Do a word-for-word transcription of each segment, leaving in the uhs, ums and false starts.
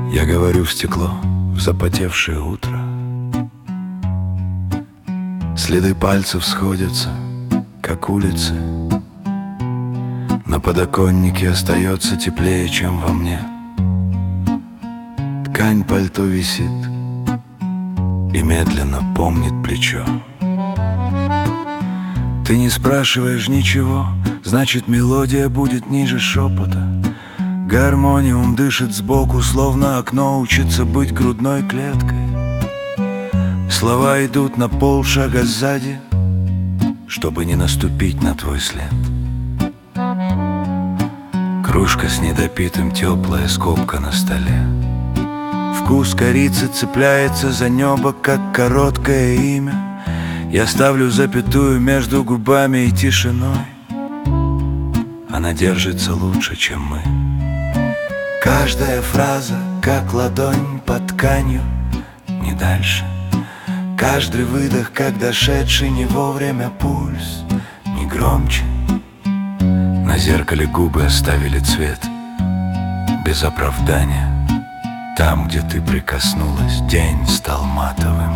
Я говорю в стекло, в запотевшее утро. Следы пальцев сходятся, как улицы. На подоконнике остается теплее, чем во мне. Ткань пальто висит и медленно помнит плечо. Ты не спрашиваешь ничего, значит, мелодия будет ниже шепота. Гармониум дышит сбоку, словно окно учится быть грудной клеткой. Слова идут на полшага сзади, чтобы не наступить на твой след. Кружка с недопитым, теплая скобка на столе. Вкус корицы цепляется за небо, как короткое имя. Я ставлю запятую между губами и тишиной. Она держится лучше, чем мы. Каждая фраза, как ладонь под тканью, не дальше. Каждый выдох, как дошедший не вовремя пульс, не громче. На зеркале губы оставили цвет без оправдания. Там, где ты прикоснулась, день стал матовым.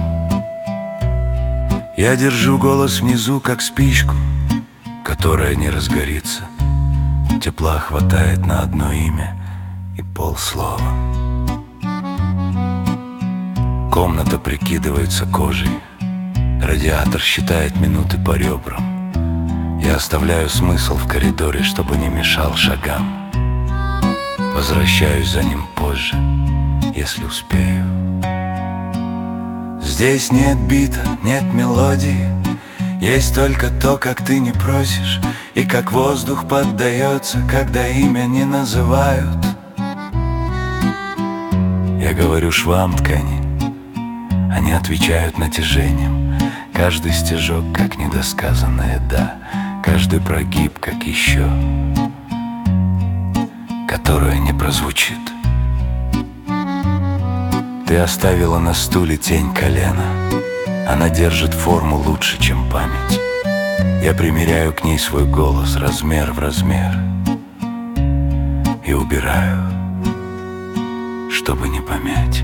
Я держу голос внизу, как спичку, которая не разгорится. Тепла хватает на одно имя и полслова. Комната прикидывается кожей. Радиатор считает минуты по ребрам. Я оставляю смысл в коридоре, чтобы не мешал шагам. Возвращаюсь за ним позже, если успею. Здесь нет бита, нет мелодии. Есть только то, как ты не просишь, и как воздух поддается, когда имя не называют. Я говорю швам ткани, они отвечают натяжением. Каждый стежок, как недосказанное «да», каждый прогиб, как еще, которое не прозвучит. Ты оставила на стуле тень колена. Она держит форму лучше, чем память. Я примеряю к ней свой голос, размер в размер, и убираю, чтобы не помять.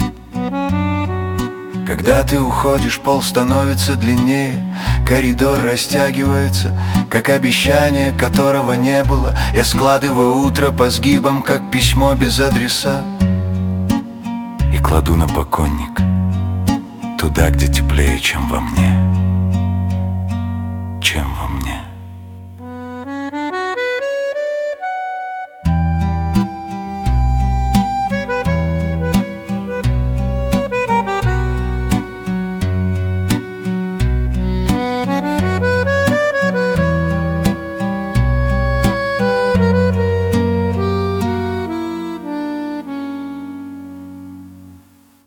Когда ты уходишь, пол становится длиннее, коридор растягивается, как обещание, которого не было. Я складываю утро по сгибам, как письмо без адреса, и кладу на покойник, туда, где теплее, чем во мне, чем во мне.